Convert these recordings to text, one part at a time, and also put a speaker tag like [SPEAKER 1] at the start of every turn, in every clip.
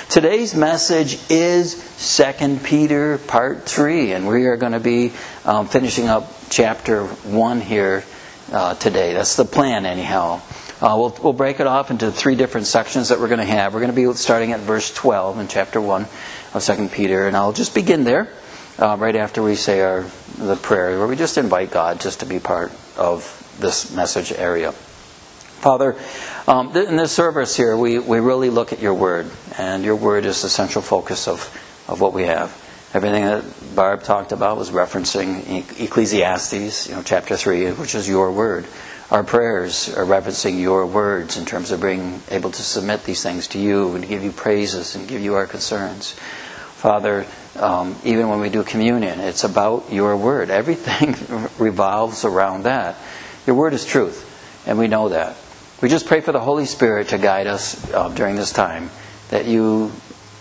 [SPEAKER 1] Today's message is 2 Peter Part 3, and we are going to be finishing up chapter 1 here today. That's the plan anyhow. We'll break it off into 3 different sections that we're going to have. We're going to be starting at verse 12 in chapter 1 of 2 Peter, and I'll just begin there right after we say the prayer, where we just invite God just to be part of this message area. Father, in this service here, we really look at your Word, and your Word is the central focus of what we have. Everything that Barb talked about was referencing Ecclesiastes, chapter 3, which is your Word. Our prayers are referencing your words in terms of being able to submit these things to you and to give you praises and give you our concerns. Father, even when we do communion, it's about your Word. Everything revolves around that. Your Word is truth, and we know that. We just pray for the Holy Spirit to guide us during this time, that you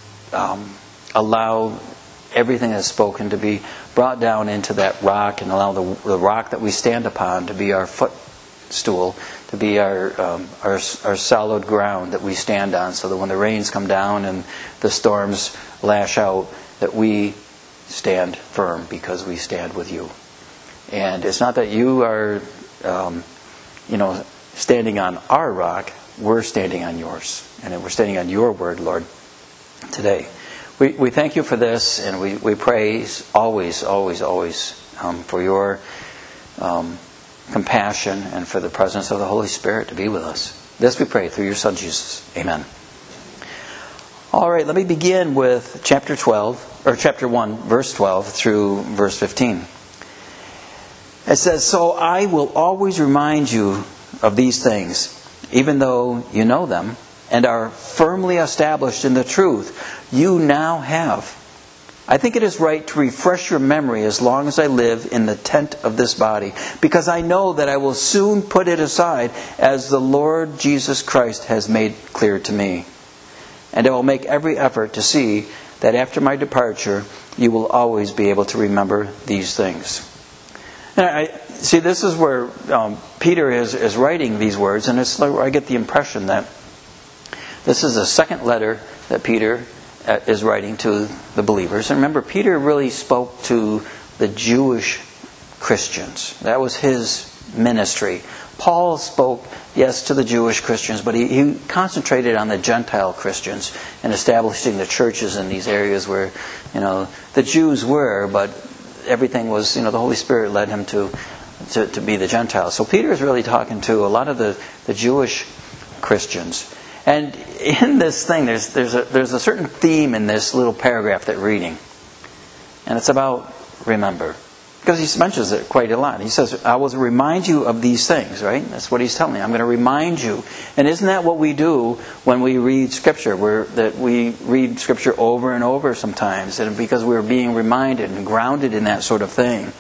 [SPEAKER 1] allow everything that's spoken to be brought down into that rock, and allow the rock that we stand upon to be our footstool, to be our solid ground that we stand on, so that when the rains come down and the storms lash out, that we stand firm because we stand with you. And it's not that you are, standing on our rock, we're standing on yours. And we're standing on your word, Lord, today. We thank you for this, and we praise always for your compassion and for the presence of the Holy Spirit to be with us. This we pray through your Son, Jesus. Amen. All right, let me begin with chapter 1, verse 12 through verse 15. It says, "So I will always remind you of these things, even though you know them and are firmly established in the truth you now have. I think it is right to refresh your memory as long as I live in the tent of this body, because I know that I will soon put it aside, as the Lord Jesus Christ has made clear to me. And I will make every effort to see that after my departure you will always be able to remember these things." And see, this is where Peter is writing these words, and it's where I get the impression that this is the second letter that Peter is writing to the believers. And remember, Peter really spoke to the Jewish Christians. That was his ministry. Paul spoke, yes, to the Jewish Christians, but he concentrated on the Gentile Christians and establishing the churches in these areas where, the Jews were, but everything was, the Holy Spirit led him to be the Gentiles. So Peter is really talking to a lot of the Jewish Christians. And in this thing, there's a certain theme in this little paragraph that we're reading. And it's about remember. Because he mentions it quite a lot. He says, I will remind you of these things, right? That's what he's telling me. I'm going to remind you. And isn't that what we do when we read Scripture? We read Scripture over and over sometimes, and because we're being reminded and grounded in that sort of thing.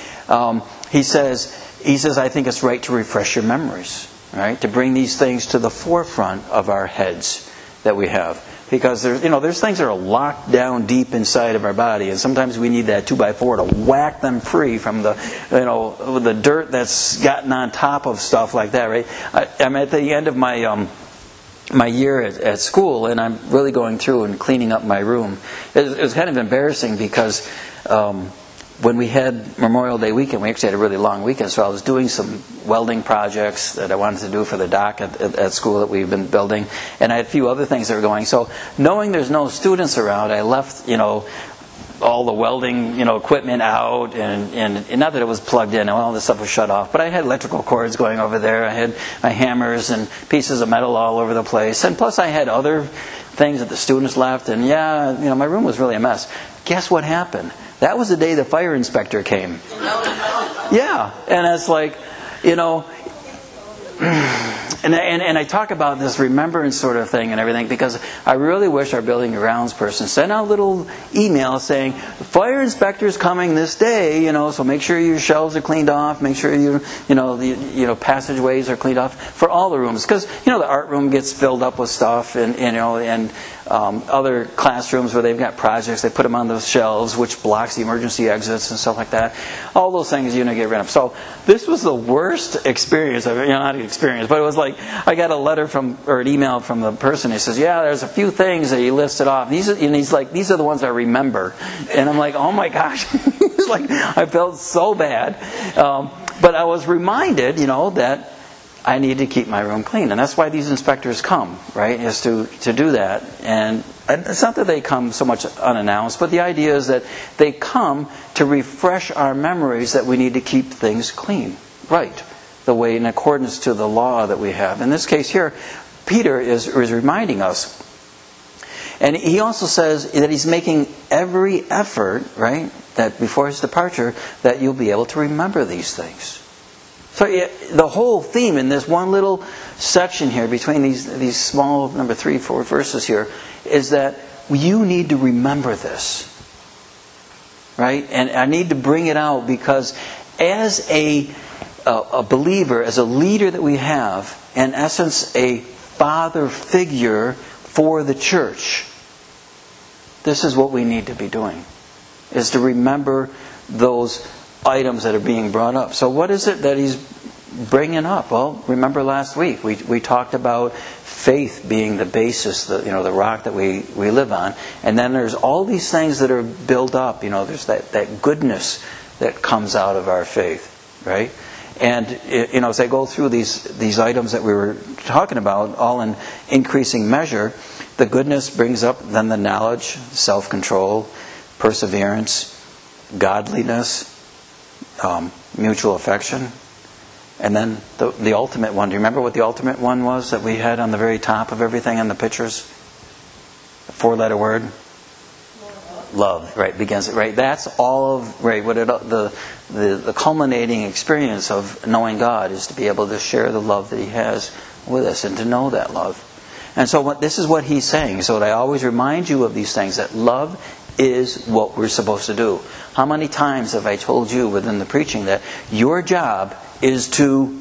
[SPEAKER 1] He says, I think it's right to refresh your memories, right? To bring these things to the forefront of our heads that we have. Because there's things that are locked down deep inside of our body, and sometimes we need that 2x4 to whack them free from the dirt that's gotten on top of stuff like that, right? I'm at the end of my year at school, and I'm really going through and cleaning up my room. It was kind of embarrassing because when we had Memorial Day weekend, we actually had a really long weekend, so I was doing some welding projects that I wanted to do for the dock at school that we've been building, and I had a few other things that were going. So knowing there's no students around, I left, all the welding, equipment out, and not that it was plugged in, all this stuff was shut off, but I had electrical cords going over there, I had my hammers and pieces of metal all over the place, and plus I had other things that the students left, and my room was really a mess. Guess what happened? That was the day the fire inspector came. Yeah, and it's like, and I talk about this remembrance sort of thing and everything because I really wish our building and grounds person sent out a little email saying, the fire inspector's coming this day, so make sure your shelves are cleaned off, make sure the passageways are cleaned off for all the rooms. Because, the art room gets filled up with stuff and other classrooms where they've got projects, they put them on those shelves, which blocks the emergency exits and stuff like that. All those things get rid of. So this was the worst experience. Not an experience, but it was like I got a letter or an email from the person. He says, "Yeah, there's a few things that he listed off. And he's like, these are the ones I remember." And I'm like, "Oh my gosh!" It's like I felt so bad, but I was reminded, that I need to keep my room clean. And that's why these inspectors come, right, is to do that. And it's not that they come so much unannounced, but the idea is that they come to refresh our memories that we need to keep things clean, right, the way in accordance to the law that we have. In this case here, Peter is reminding us. And he also says that he's making every effort, right, that before his departure, that you'll be able to remember these things. So the whole theme in this one little section here between these small 3, 4 verses here is that you need to remember this, right? And I need to bring it out because as a believer, as a leader that we have, in essence a father figure for the church, this is what we need to be doing, is to remember those items that are being brought up. So what is it that he's bringing up? Well, remember last week we talked about faith being the basis, the rock that we live on, and then there's all these things that are built up. There's that goodness that comes out of our faith, right? And as I go through these items that we were talking about, all in increasing measure, the goodness brings up then the knowledge, self-control, perseverance, godliness, mutual affection, and then the ultimate one. Do you remember what the ultimate one was that we had on the very top of everything in the pictures? A 4-letter word. Love, right? Begins it, right? That's all of the culminating experience of knowing God is to be able to share the love that He has with us and to know that love. And so this is what he's saying. So that I always remind you of these things, that love is what we're supposed to do. How many times have I told you within the preaching that your job is to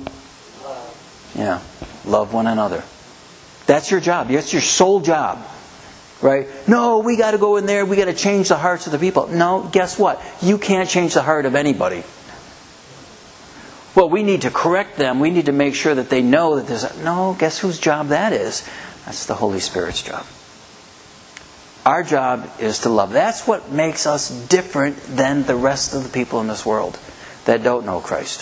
[SPEAKER 1] love one another? That's your job. That's your sole job. Right? No, we got to go in there. We got to change the hearts of the people. No, guess what? You can't change the heart of anybody. Well, we need to correct them. We need to make sure that they know that there's no. Guess whose job that is? That's the Holy Spirit's job. Our job is to love. That's what makes us different than the rest of the people in this world that don't know Christ.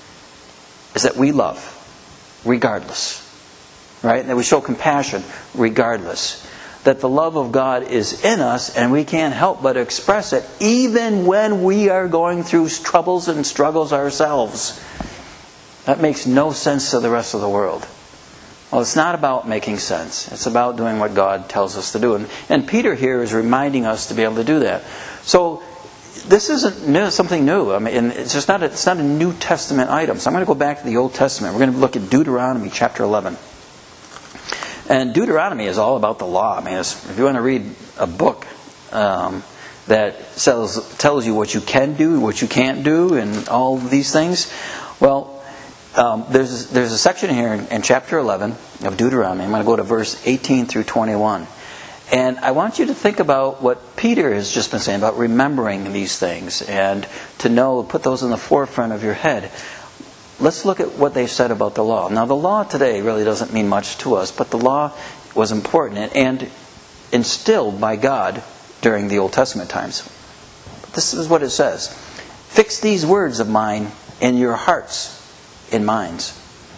[SPEAKER 1] Is that we love regardless. Right? And that we show compassion regardless. That the love of God is in us and we can't help but express it even when we are going through troubles and struggles ourselves. That makes no sense to the rest of the world. Well, it's not about making sense. It's about doing what God tells us to do. And Peter here is reminding us to be able to do that. So this isn't something new. I mean, it's not a New Testament item. So I'm going to go back to the Old Testament. We're going to look at Deuteronomy chapter 11. And Deuteronomy is all about the law. I mean, if you want to read a book that tells you what you can do, what you can't do, and all these things, well, there's a section here in chapter 11 of Deuteronomy. I'm going to go to verse 18 through 21. And I want you to think about what Peter has just been saying about remembering these things and to put those in the forefront of your head. Let's look at what they've said about the law. Now, the law today really doesn't mean much to us, but the law was important and instilled by God during the Old Testament times. This is what it says. Fix these words of mine in your hearts and minds.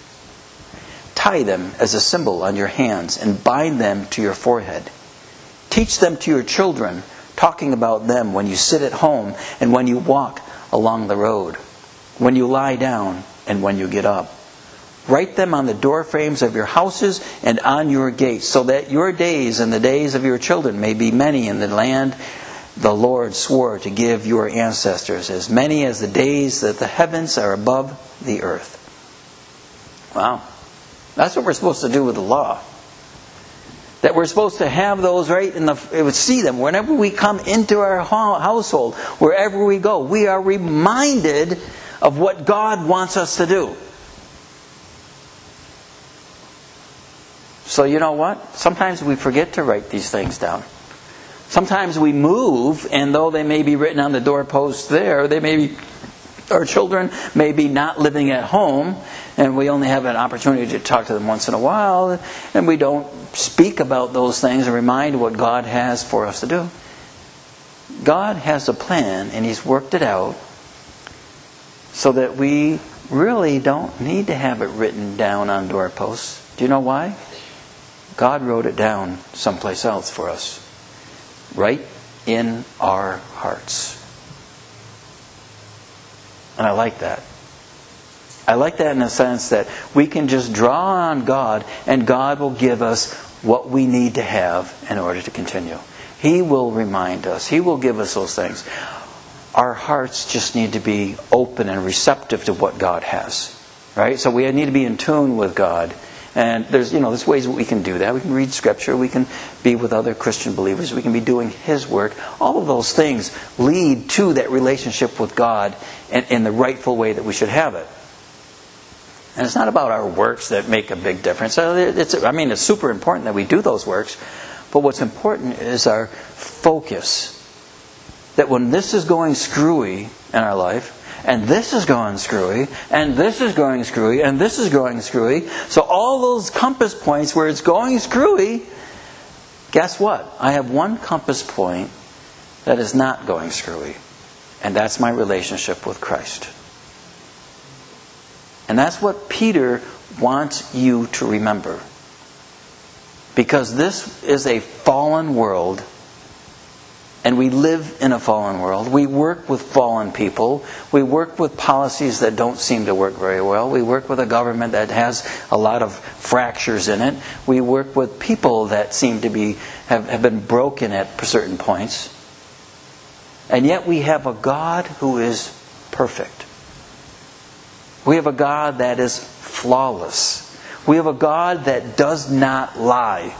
[SPEAKER 1] Tie them as a symbol on your hands and bind them to your forehead. Teach them to your children, talking about them when you sit at home and when you walk along the road, when you lie down and when you get up. Write them on the door frames of your houses and on your gates, so that your days and the days of your children may be many in the land the Lord swore to give your ancestors, as many as the days that the heavens are above the earth. Wow. That's what we're supposed to do with the law. That we're supposed to have those right in see them whenever we come into our household, wherever we go. We are reminded of what God wants us to do. So you know what? Sometimes we forget to write these things down. Sometimes we move, and though they may be written on the doorpost there, they may be, our children may be not living at home, and we only have an opportunity to talk to them once in a while, and we don't speak about those things and remind what God has for us to do. God has a plan, and He's worked it out so that we really don't need to have it written down on doorposts. Do you know why? God wrote it down someplace else for us. Right in our hearts. And I like that. I like that in the sense that we can just draw on God, and God will give us what we need to have in order to continue. He will remind us. He will give us those things. Our hearts just need to be open and receptive to what God has. Right? So we need to be in tune with God. And there's ways that we can do that. We can read Scripture. We can be with other Christian believers. We can be doing His work. All of those things lead to that relationship with God in the rightful way that we should have it. And it's not about our works that make a big difference. It's super important that we do those works. But what's important is our focus. That when this is going screwy in our life, and this is going screwy, and this is going screwy, and this is going screwy. So all those compass points where it's going screwy, guess what? I have one compass point that is not going screwy. And that's my relationship with Christ. And that's what Peter wants you to remember. Because this is a fallen world. And we live in a fallen world. We work with fallen people. We work with policies that don't seem to work very well. We work with a government that has a lot of fractures in it. We work with people that seem to have been broken at certain points. And yet we have a God who is perfect. We have a God that is flawless. We have a God that does not lie.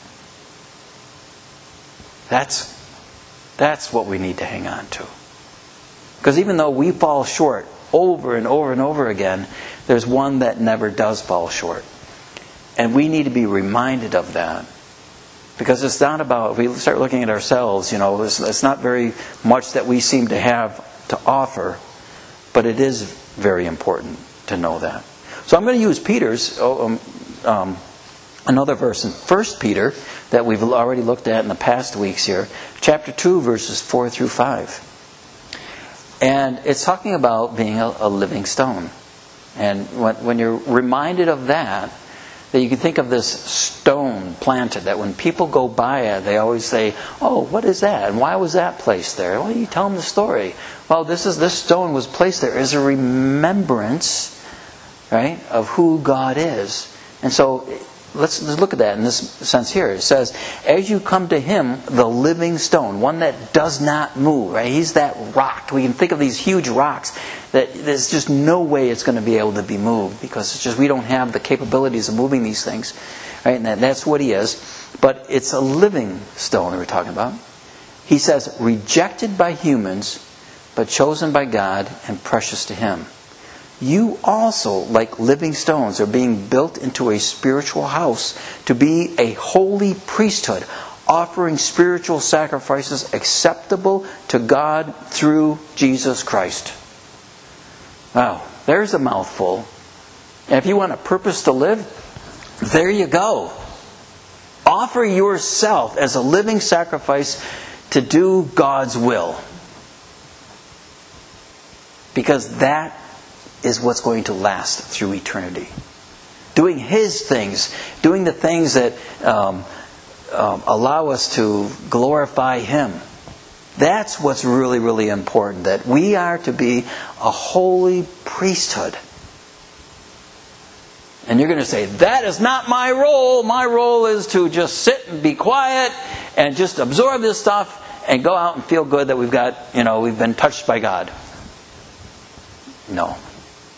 [SPEAKER 1] That's what we need to hang on to. Because even though we fall short over and over and over again, there's one that never does fall short. And we need to be reminded of that. Because it's not about, if we start looking at ourselves, it's not very much that we seem to have to offer, but it is very important to know that. So I'm going to use Peter's another verse in 1 Peter that we've already looked at in the past weeks here, chapter 2, verses 4 through 5. And it's talking about being a living stone. And when you're reminded of that you can think of this stone planted, that when people go by it, they always say, oh, what is that? And why was that placed there? Well, you tell them the story. Well, this stone was placed there as a remembrance, right, of who God is. And so let's look at that in this sense here. It says, as you come to Him, the living stone, one that does not move, right? He's that rock. We can think of these huge rocks that there's just no way it's going to be able to be moved, because it's just we don't have the capabilities of moving these things, right? And that's what He is. But it's a living stone that we're talking about. He says, rejected by humans, but chosen by God and precious to Him. You also, like living stones, are being built into a spiritual house to be a holy priesthood, offering spiritual sacrifices acceptable to God through Jesus Christ. Wow, there's a mouthful. And if you want a purpose to live, there you go. Offer yourself as a living sacrifice to do God's will. Because that is what's going to last through eternity. Doing His things, doing the things that allow us to glorify Him. That's what's really, really important. That we are to be a holy priesthood. And you're going to say, that is not my role. My role is to just sit and be quiet and just absorb this stuff and go out and feel good that we've been touched by God. No.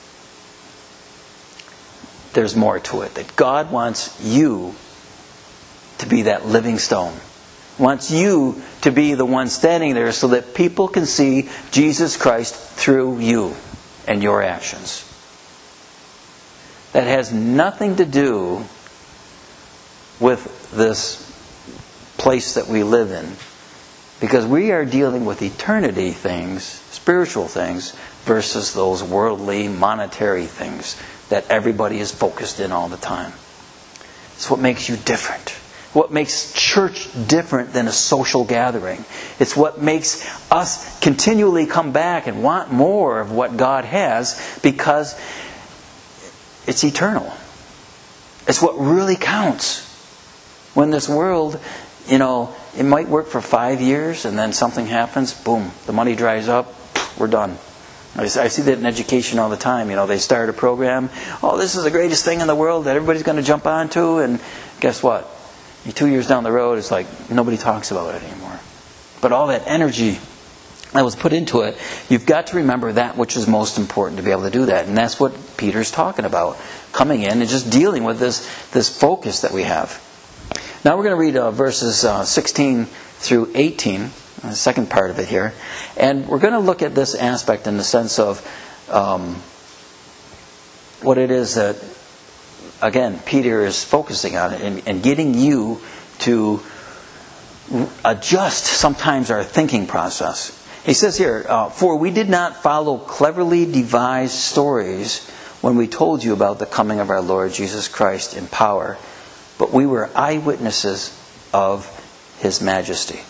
[SPEAKER 1] There's more to it. That God wants you to be that living stone. Wants you to be the one standing there so that people can see Jesus Christ through you and your actions. That has nothing to do with this place that we live in. Because we are dealing with eternity things, spiritual things, versus those worldly, monetary things that everybody is focused in all the time. It's what makes you different. What makes church different than a social gathering. It's what makes us continually come back and want more of what God has, because it's eternal. It's what really counts. When this world, it might work for 5 years and then something happens, boom, the money dries up, we're done. I see that in education all the time. They start a program, this is the greatest thing in the world that everybody's going to jump onto, and guess what? 2 years down the road, it's like nobody talks about it anymore. But all that energy that was put into it, you've got to remember that which is most important to be able to do that. And that's what Peter's talking about, coming in and just dealing with this focus that we have. Now we're going to read verses 16 through 18, the second part of it here. And we're going to look at this aspect in the sense of what it is that, again, Peter is focusing on it and getting you to adjust sometimes our thinking process. He says here, "For we did not follow cleverly devised stories when we told you about the coming of our Lord Jesus Christ in power, but we were eyewitnesses of His majesty.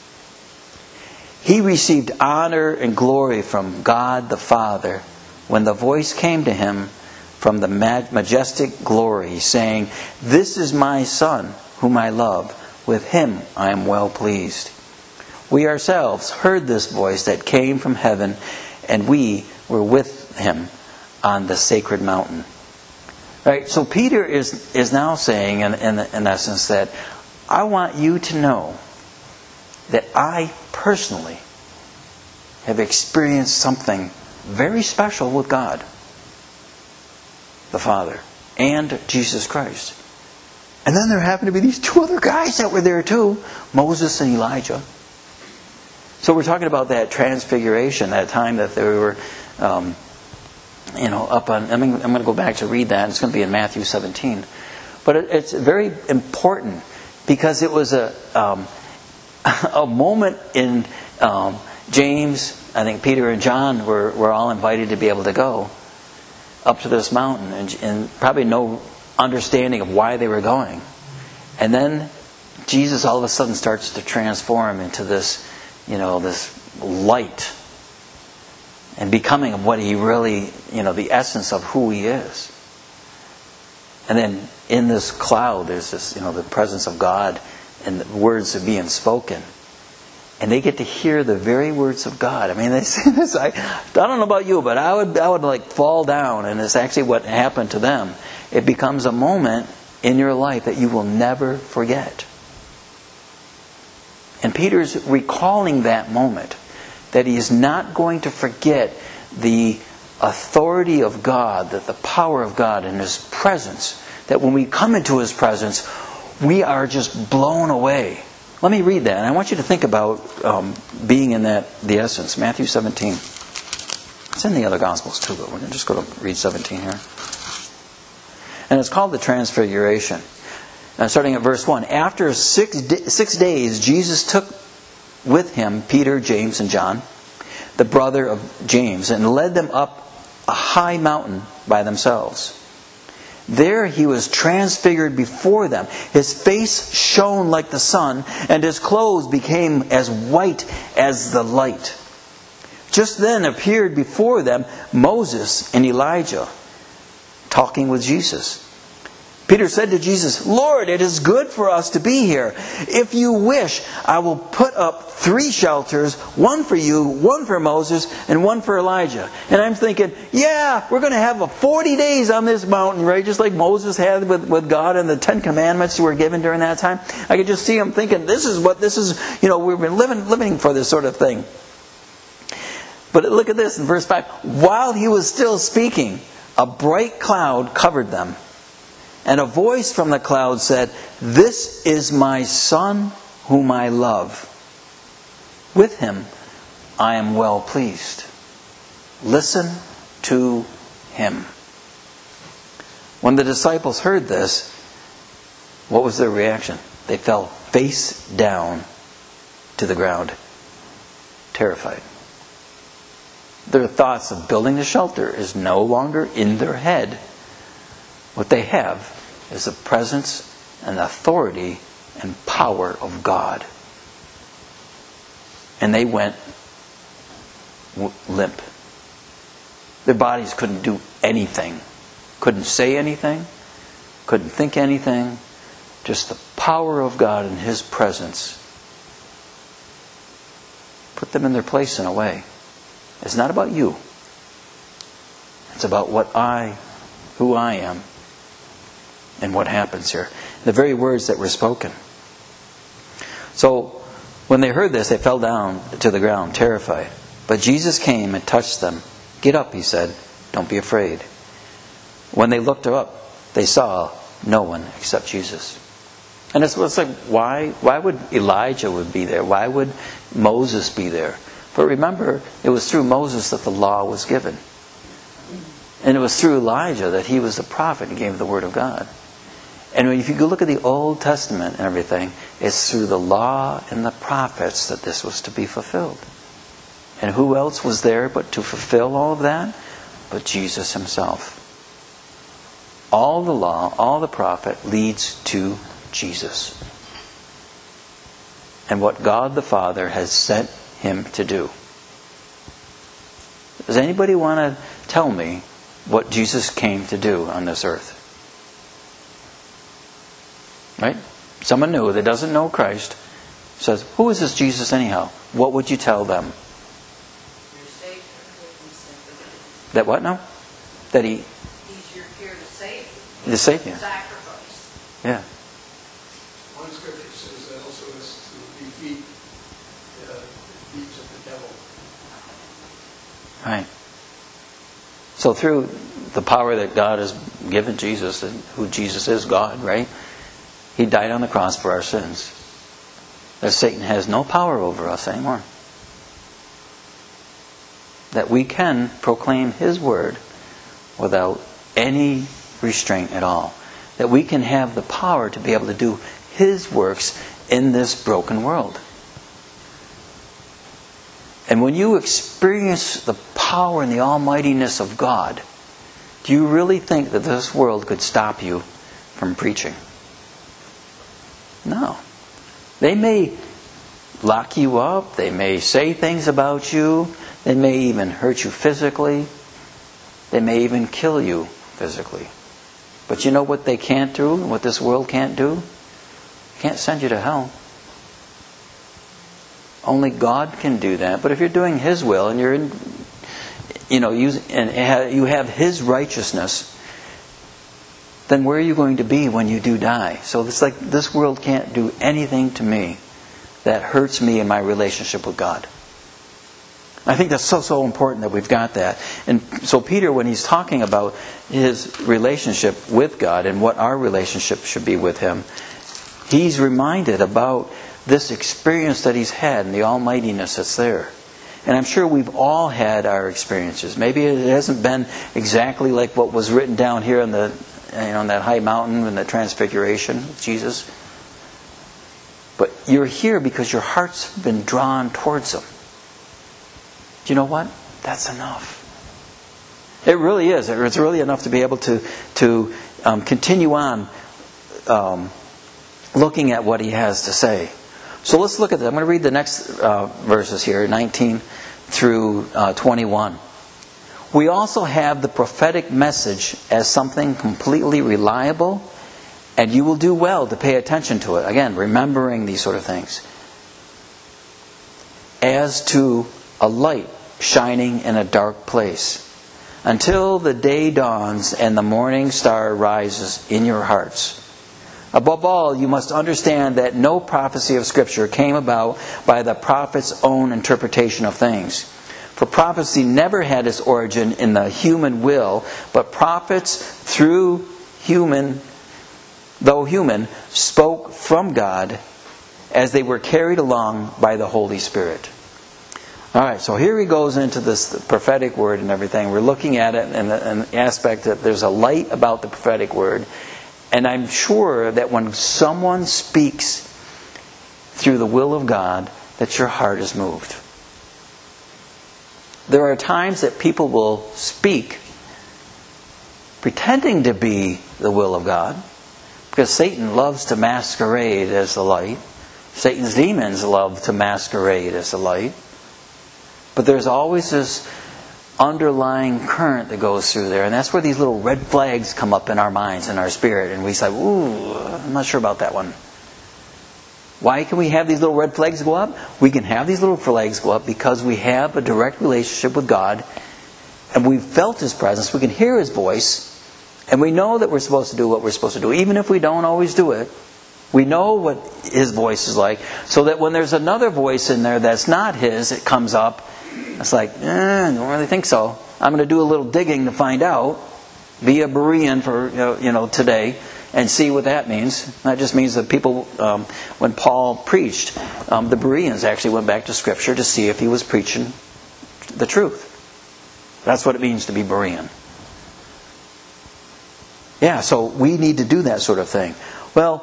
[SPEAKER 1] He received honor and glory from God the Father when the voice came to Him from the majestic glory, saying, 'This is my Son, whom I love. With Him I am well pleased.' We ourselves heard this voice that came from heaven, and we were with Him on the sacred mountain." Right? So Peter is now saying, in essence, that I want you to know that I personally have experienced something very special with God the Father and Jesus Christ. And then there happened to be these two other guys that were there too, Moses and Elijah. So we're talking about that transfiguration, that time that they were up on... I'm going to go back to read that. It's going to be in Matthew 17. But it's very important because it was a moment in James, I think Peter and John were all invited to be able to go up to this mountain, and probably no understanding of why they were going. And then Jesus all of a sudden starts to transform into this, this light, and becoming of what He really, the essence of who He is. And then in this cloud, there's this, the presence of God, and the words are being spoken. And they get to hear the very words of God. I mean, they say this. I don't know about you, but I would like fall down, and it's actually what happened to them. It becomes a moment in your life that you will never forget. And Peter's recalling that moment, that he is not going to forget the authority of God, that the power of God and His presence, that when we come into His presence, we are just blown away. Let me read that. And I want you to think about being in the essence. Matthew 17. It's in the other Gospels too, but we're going to just go to read 17 here. And it's called the Transfiguration. Starting at verse 1. After 6 days, Jesus took with Him Peter, James, and John, the brother of James, and led them up a high mountain by themselves. There He was transfigured before them. His face shone like the sun, and His clothes became as white as the light. Just then appeared before them Moses and Elijah, talking with Jesus. Peter said to Jesus, "Lord, it is good for us to be here. If you wish, I will put up 3 shelters, one for you, one for Moses, and one for Elijah." And I'm thinking, yeah, we're going to have 40 days on this mountain, right? Just like Moses had with God and the 10 Commandments were given during that time. I could just see him thinking, this is, we've been living for this sort of thing. But look at this in verse 5. While He was still speaking, a bright cloud covered them. And a voice from the cloud said, "This is my Son, whom I love. With Him I am well pleased. Listen to Him." When the disciples heard this, what was their reaction? They fell face down to the ground, terrified. Their thoughts of building the shelter is no longer in their head. What they have is the presence and authority and power of God. And they went limp. Their bodies couldn't do anything. Couldn't say anything. Couldn't think anything. Just the power of God and His presence put them in their place in a way. It's not about you. It's about who I am, and what happens here. The very words that were spoken. So, when they heard this, they fell down to the ground, terrified. But Jesus came and touched them. "Get up," He said. "Don't be afraid." When they looked up, they saw no one except Jesus. And it's like, why would Elijah would be there? Why would Moses be there? But remember, it was through Moses that the law was given. And it was through Elijah that he was the prophet and gave the word of God. And if you look at the Old Testament and everything, it's through the law and the prophets that this was to be fulfilled. And who else was there but to fulfill all of that? But Jesus Himself. All the law, all the prophet leads to Jesus. And what God the Father has sent Him to do. Does anybody want to tell me what Jesus came to do on this earth? Right? Someone new that doesn't know Christ says, "Who is this Jesus anyhow?" What would you tell them? That what now? That He's
[SPEAKER 2] here to save you.
[SPEAKER 1] To save you.
[SPEAKER 2] Sacrifice.
[SPEAKER 1] Yeah.
[SPEAKER 3] One scripture says that also is to defeat the deeds of the devil.
[SPEAKER 1] Right. So through the power that God has given Jesus, and who Jesus is, God, right? He died on the cross for our sins. That Satan has no power over us anymore. That we can proclaim His word without any restraint at all. That we can have the power to be able to do His works in this broken world. And when you experience the power and the almightiness of God, do you really think that this world could stop you from preaching? No. They may lock you up. They may say things about you. They may even hurt you physically. They may even kill you physically. But you know what they can't do? What this world can't do? They can't send you to hell. Only God can do that. But if you're doing His will and you're in, you have His righteousness, then where are you going to be when you do die? So it's like this world can't do anything to me that hurts me in my relationship with God. I think that's so important that we've got that. And so Peter, when he's talking about his relationship with God and what our relationship should be with Him, he's reminded about this experience that he's had and the almightiness that's there. And I'm sure we've all had our experiences. Maybe it hasn't been exactly like what was written down here on that high mountain in the Transfiguration with Jesus. But you're here because your heart's been drawn towards Him. Do you know what? That's enough. It really is. It's really enough to be able to continue on looking at what He has to say. So let's look at that. I'm going to read the next verses here, 19 through 21. We also have the prophetic message as something completely reliable, and you will do well to pay attention to it. Again, remembering these sort of things. As to a light shining in a dark place, until the day dawns and the morning star rises in your hearts. Above all, you must understand that no prophecy of Scripture came about by the prophet's own interpretation of things. For prophecy never had its origin in the human will, but prophets, though human, spoke from God as they were carried along by the Holy Spirit. Alright, so here he goes into this prophetic word and everything. We're looking at it in the aspect that there's a light about the prophetic word. And I'm sure that when someone speaks through the will of God, that your heart is moved. There are times that people will speak pretending to be the will of God, because Satan loves to masquerade as the light. Satan's demons love to masquerade as the light. But there's always this underlying current that goes through there, and that's where these little red flags come up in our minds and our spirit, and we say, ooh, I'm not sure about that one. Why can we have these little red flags go up? We can have these little flags go up because we have a direct relationship with God, and we've felt His presence, we can hear His voice, and we know that we're supposed to do what we're supposed to do, even if we don't always do it. We know what His voice is like, so that when there's another voice in there that's not His, it comes up. It's like, I don't really think so. I'm going to do a little digging to find out. Be a Berean for today and see what that means. That just means that people, when Paul preached, the Bereans actually went back to Scripture to see if he was preaching the truth. That's what it means to be Berean. Yeah, so we need to do that sort of thing. Well,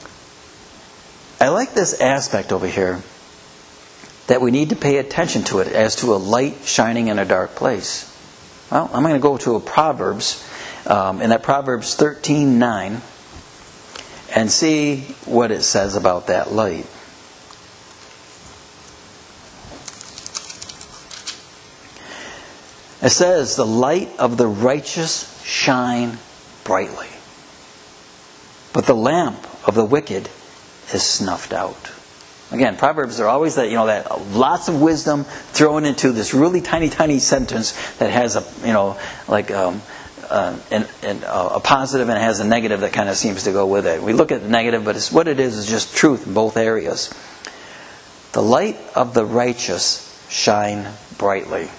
[SPEAKER 1] I like this aspect over here, that we need to pay attention to it as to a light shining in a dark place. Well, I'm going to go to a Proverbs, and that Proverbs 13:9, and see what it says about that light. It says, the light of the righteous shine brightly, but the lamp of the wicked is snuffed out. Again, Proverbs are always that lots of wisdom thrown into this really tiny sentence that has a positive and it has a negative that kind of seems to go with it. We look at the negative, but what it is just truth in both areas. The light of the righteous shine brightly.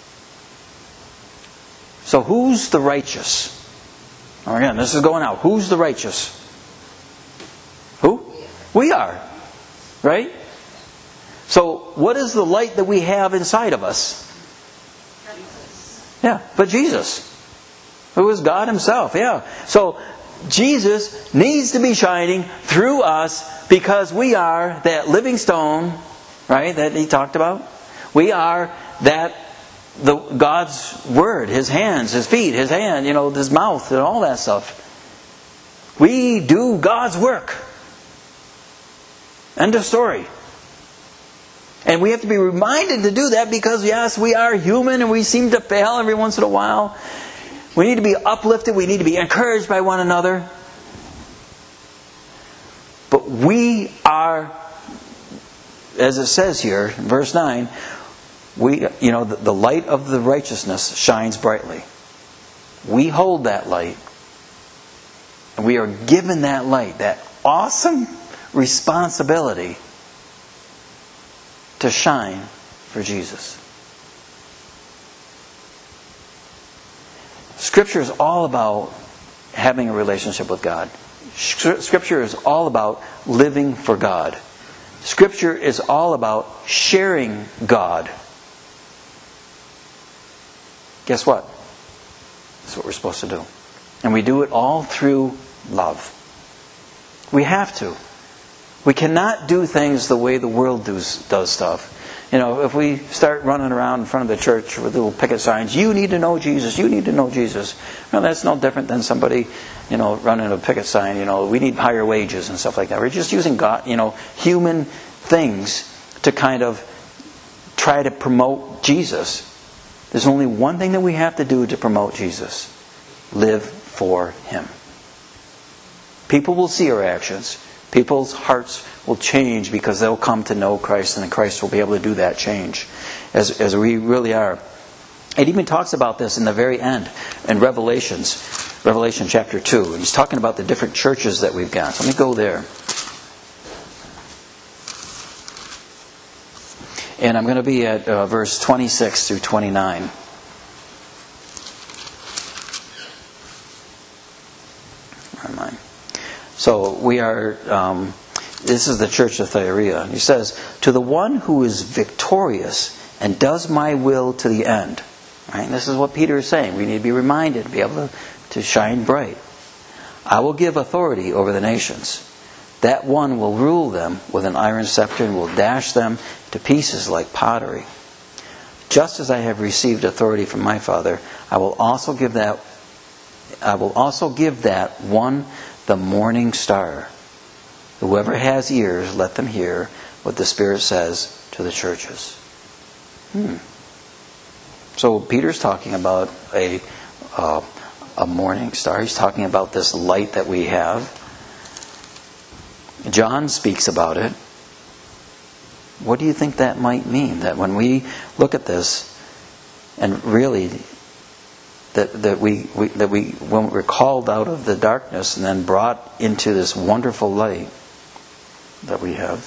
[SPEAKER 1] So who's the righteous? Again, this is going out. Who's the righteous? Who? We are. Right? So, what is the light that we have inside of us? Yeah, but Jesus, who is God Himself. Yeah. So, Jesus needs to be shining through us because we are that living stone, right, that He talked about. We are God's Word, His hands, His feet, His hand, His mouth, and all that stuff. We do God's work. End of story. And we have to be reminded to do that because, yes, we are human and we seem to fail every once in a while. We need to be uplifted. We need to be encouraged by one another. But we are, as it says here, in verse 9, the light of the righteousness shines brightly. We hold that light. And we are given that light, that awesome responsibility to shine for Jesus. Scripture is all about having a relationship with God. Scripture is all about living for God. Scripture is all about sharing God. Guess what? That's what we're supposed to do. And we do it all through love. We have to. We cannot do things the way the world does stuff. If we start running around in front of the church with little picket signs, you need to know Jesus, you need to know Jesus. Well, that's no different than somebody, running a picket sign, we need higher wages and stuff like that. We're just using God, human things to kind of try to promote Jesus. There's only one thing that we have to do to promote Jesus. Live for Him. People will see our actions. People's hearts will change because they'll come to know Christ, and Christ will be able to do that change as we really are. It even talks about this in the very end in Revelation chapter 2. And He's talking about the different churches that we've got. So let me go there. And I'm going to be at verse 26 through 29. So we are, this is the church of Thyatira. He says, to the one who is victorious and does my will to the end. Right? And this is what Peter is saying. We need to be reminded, to be able to shine bright. I will give authority over the nations. That one will rule them with an iron scepter and will dash them to pieces like pottery. Just as I have received authority from my Father, I will also give that one the morning star. Whoever has ears, let them hear what the Spirit says to the churches. So Peter's talking about a morning star. He's talking about this light that we have. John speaks about it. What do you think that might mean? That when we look at this, and really, when we're called out of the darkness and then brought into this wonderful light that we have,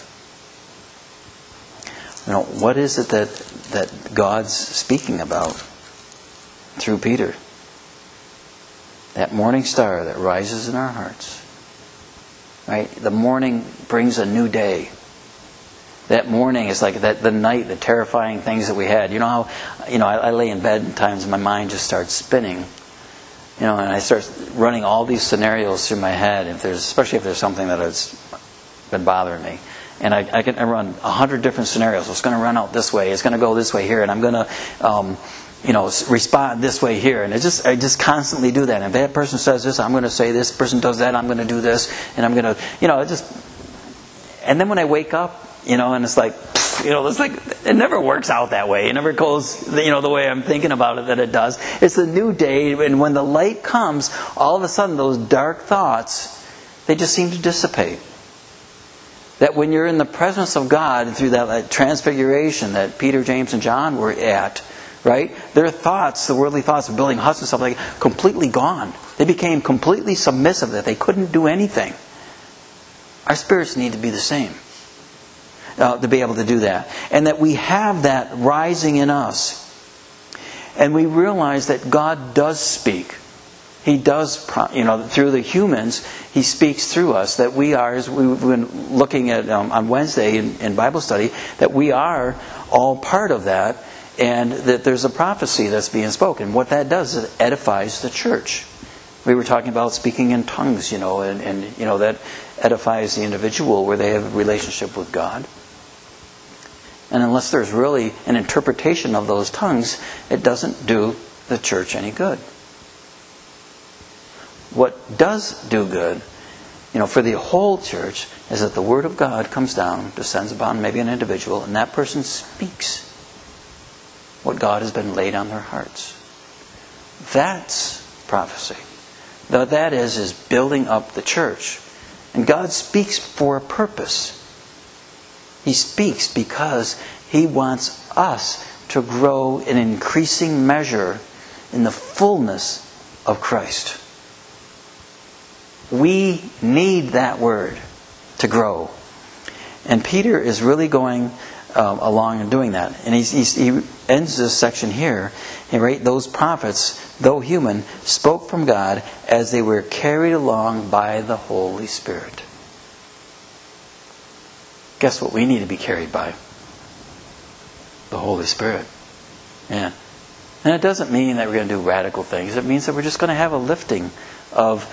[SPEAKER 1] what is it that God's speaking about through Peter? That morning star that rises in our hearts. Right? The morning brings a new day. That morning is like the night, the terrifying things that we had. You know how, I lay in bed and times my mind just starts spinning. And I start running all these scenarios through my head, especially if there's something that has been bothering me. And I run 100 different scenarios. It's going to run out this way. It's going to go this way here. And I'm going to, respond this way here. And I just constantly do that. And if that person says this, I'm going to say this. Person does that, I'm going to do this. And I'm going to, and then when I wake up, and it's like, it never works out that way. It never goes, the way I'm thinking about it that it does. It's a new day. And when the light comes, all of a sudden those dark thoughts, they just seem to dissipate. That when you're in the presence of God through that transfiguration that Peter, James, and John were at, right? Their thoughts, the worldly thoughts of building huts and stuff like that, completely gone. They became completely submissive, that they couldn't do anything. Our spirits need to be the same. To be able to do that. And that we have that rising in us. And we realize that God does speak. He does, through the humans, He speaks through us. That we are, as we've been looking at on Wednesday in Bible study, that we are all part of that. And that there's a prophecy that's being spoken. What that does is it edifies the church. We were talking about speaking in tongues, and that edifies the individual where they have a relationship with God. And unless there's really an interpretation of those tongues, it doesn't do the church any good. What does do good, for the whole church, is that the Word of God comes down, descends upon maybe an individual, and that person speaks what God has been laid on their hearts. That's prophecy. What that is building up the church. And God speaks for a purpose. He speaks because He wants us to grow in increasing measure in the fullness of Christ. We need that word to grow. And Peter is really going along and doing that. And he ends this section here. And those prophets, though human, spoke from God as they were carried along by the Holy Spirit. Guess what we need to be carried by? The Holy Spirit. Yeah. And it doesn't mean that we're going to do radical things. It means that we're just going to have a lifting of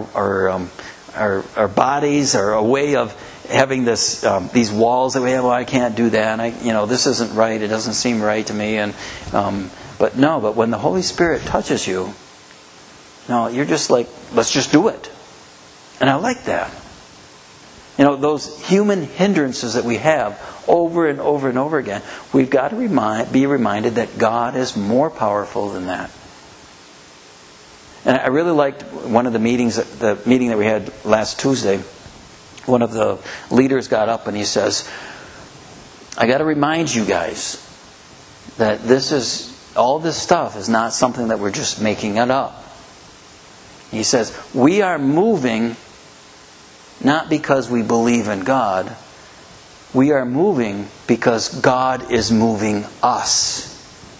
[SPEAKER 1] our bodies, or a way of having these walls that we have. Well, I can't do that. This isn't right. It doesn't seem right to me. But when the Holy Spirit touches you, you're just like, let's just do it. And I like that. Those human hindrances that we have over and over and over again, we've got to be reminded that God is more powerful than that. And I really liked one of the meeting that we had last Tuesday. One of the leaders got up and he says, I got to remind you guys that all this stuff is not something that we're just making it up. He says, we are moving not because we believe in God. We are moving because God is moving us.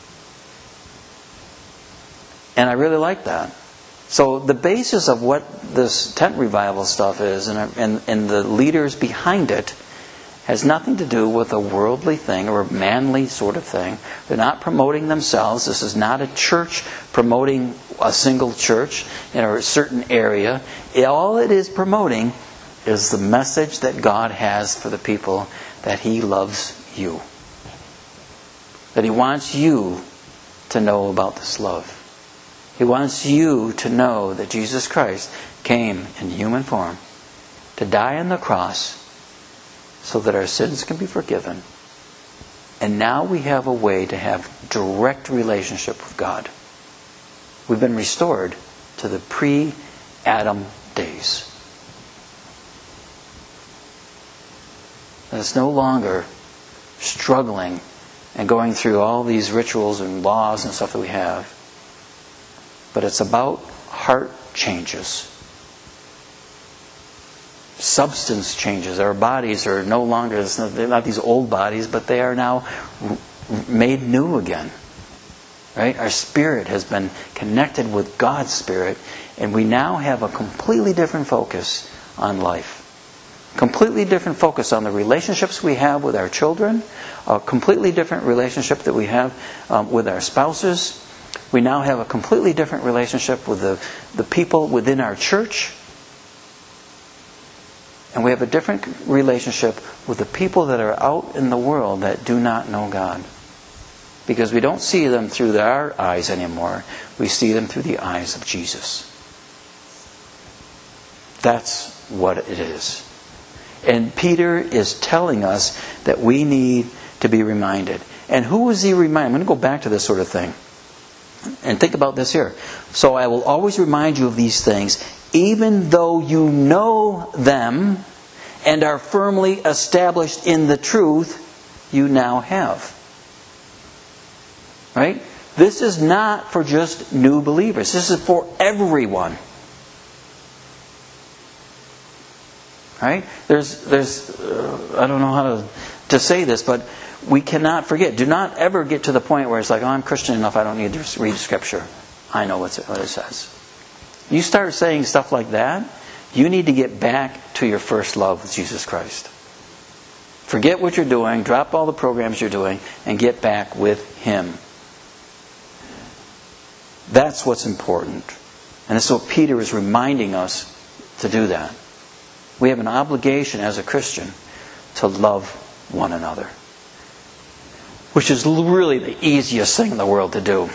[SPEAKER 1] And I really like that. So the basis of what this tent revival stuff is and the leaders behind it has nothing to do with a worldly thing or a manly sort of thing. They're not promoting themselves. This is not a church promoting a single church in a certain area. All it is promoting is the message that God has for the people, that He loves you. That He wants you to know about this love. He wants you to know that Jesus Christ came in human form to die on the cross so that our sins can be forgiven. And now we have a way to have direct relationship with God. We've been restored to the pre-Adam days. And it's no longer struggling and going through all these rituals and laws and stuff that we have. But it's about heart changes. Substance changes. Our bodies are no longer, they're not these old bodies, but they are now made new again. Right? Our spirit has been connected with God's Spirit, and we now have a completely different focus on life. Completely different focus on the relationships we have with our children, a completely different relationship that we have with our spouses. We now have a completely different relationship with the people within our church. And we have a different relationship with the people that are out in the world that do not know God. Because we don't see them through our eyes anymore. We see them through the eyes of Jesus. That's what it is. And Peter is telling us that we need to be reminded. And who was he reminding? I'm going to go back to this sort of thing. And think about this here. So I will always remind you of these things, even though you know them and are firmly established in the truth you now have. Right? This is not for just new believers. This is for everyone. Right? There's I don't know how to say this, but we cannot forget. Do not ever get to the point where it's like, oh, I'm Christian enough, I don't need to read Scripture. I know what it says. You start saying stuff like that, you need to get back to your first love with Jesus Christ. Forget what you're doing, drop all the programs you're doing, and get back with Him. That's what's important. And this is what Peter is reminding us to do that. We have an obligation as a Christian to love one another. Which is really the easiest thing in the world to do.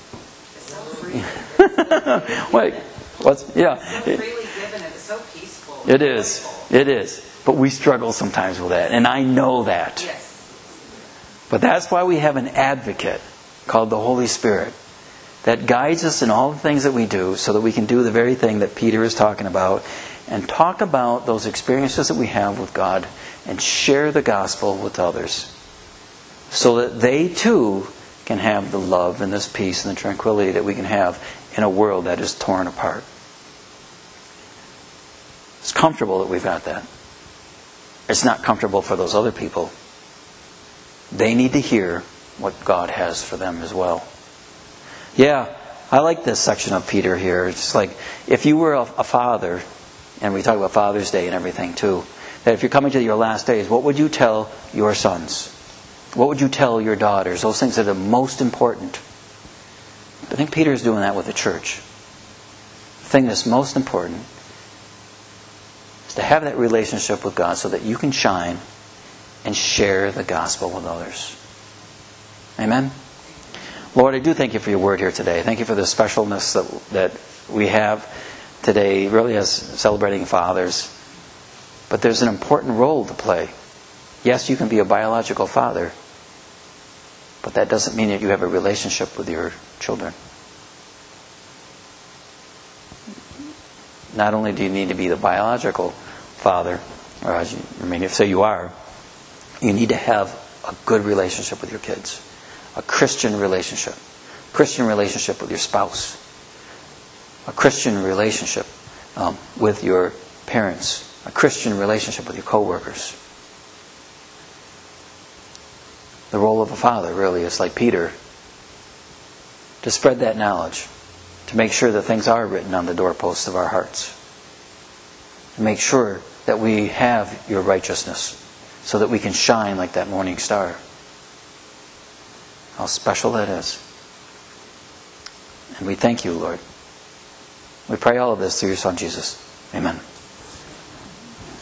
[SPEAKER 1] Wait, what's yeah?
[SPEAKER 2] Freely given, it's so peaceful.
[SPEAKER 1] It is. It is. But we struggle sometimes with that, and I know that.
[SPEAKER 2] Yes.
[SPEAKER 1] But that's why we have an advocate called the Holy Spirit that guides us in all the things that we do, so that we can do the very thing that Peter is talking about, and talk about those experiences that we have with God and share the gospel with others, so that they too can have the love and this peace and the tranquility that we can have in a world that is torn apart. It's comfortable that we've got that. It's not comfortable for those other people. They need to hear what God has for them as well. Yeah, I like this section of Peter here. It's like, if you were a father, and we talk about Father's Day and everything too, that if you're coming to your last days, what would you tell your sons? What would you tell your daughters? Those things that are most important. I think Peter is doing that with the church. The thing that's most important is to have that relationship with God so that you can shine and share the gospel with others. Amen? Lord, I do thank you for your word here today. Thank you for the specialness that we have today, really as celebrating fathers. But there's an important role to play. Yes, you can be a biological father, but that doesn't mean that you have a relationship with your children. Not only do you need to be the biological father, or if so you are, you need to have a good relationship with your kids. A Christian relationship. Christian relationship with your spouse. A Christian relationship with your parents. A Christian relationship with your co-workers. The role of a father really is like Peter, to spread that knowledge, to make sure that things are written on the doorposts of our hearts, to make sure that we have your righteousness so that we can shine like that morning star. How special that is. And we thank you, Lord. We pray all of this through your Son, Jesus. Amen.